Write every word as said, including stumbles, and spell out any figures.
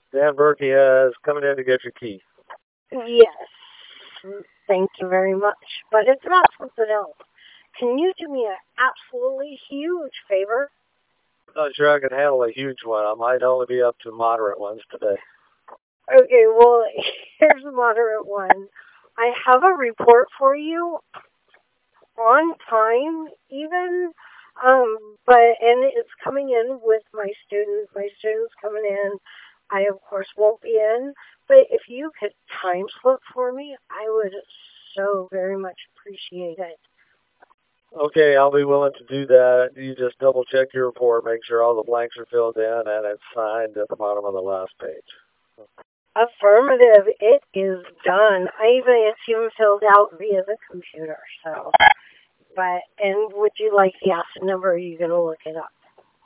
Dan Berkey is coming in to get your key. Yes. Thank you very much. But it's about something else. Can you do me an absolutely huge favor? Not sure I can handle a huge one. I might only be up to moderate ones today. Okay, well, here's a moderate one. I have a report for you on time, even, um, but and it's coming in with my students. My students coming in. I of course won't be in, but if you could time slip for me, I would so very much appreciate it. Okay, I'll be willing to do that. You just double check your report, make sure all the blanks are filled in, and it's signed at the bottom of the last page. Affirmative. It is done. I even it's even filled out via the computer. So, but and would you like the asset number? Or are you going to look it up?